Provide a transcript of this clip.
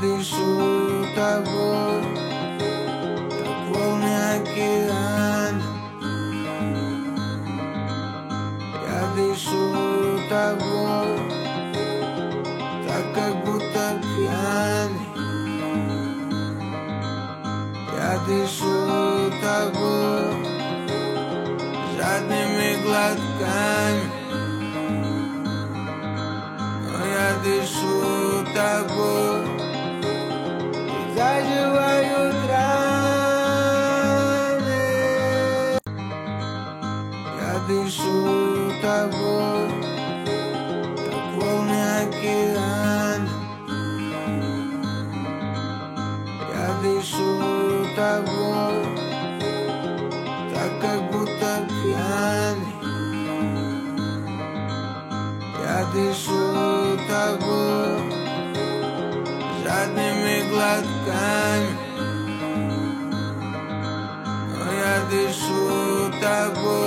дышу тобой, как волны океана. Я дышу тобой, так как будто пьяный. Я дышу тобой жадными глотками, но я дышу тобой и заживают раны. Я дышу тобой, как волны океана. Я дышу тобой, так как будто пьяный. Я дышу тобой жадными глотками, но я дышу тобой